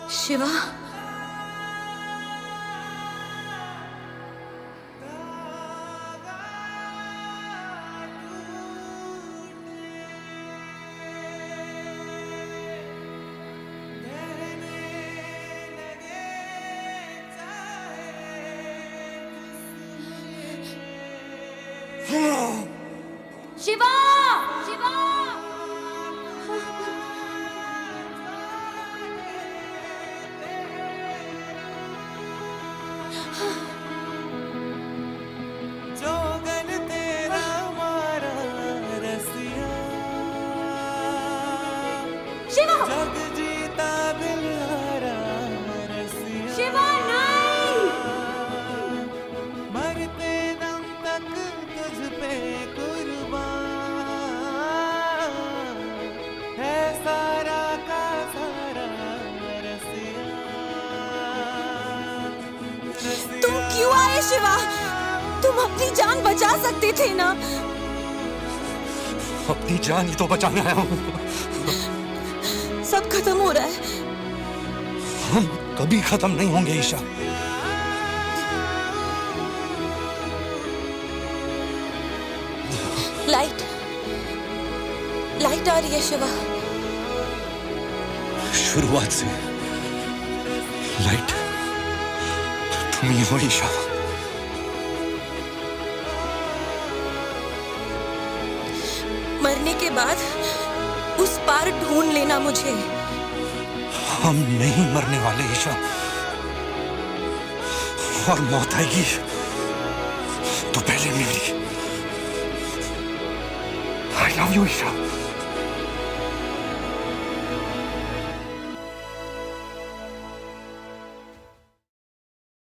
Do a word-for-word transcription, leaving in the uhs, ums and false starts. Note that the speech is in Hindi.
शिवा, शिवा, शिवा। जोगन तेरा मारा रसिया, शिवा, जग जीता दिल हारा रसिया, शिवा नहीं। मरते दम तक तुझ पे कुर्बान है सारा का सारा रसिया, तुम क्यों आए शिवा? तुम अपनी जान बचा सकते थे ना। अपनी जान ही तो बचाने आया हूं। सब खत्म हो रहा है। हम कभी खत्म नहीं होंगे ईशा। लाइट, लाइट आ रही है शिवा। शुरुआत से लाइट तुम ही हो ईशा। मरने के बाद उस पार ढूंढ लेना मुझे। हम नहीं मरने वाले ईशा, और मौत आएगी तो पहले मेरी। I love you Isha.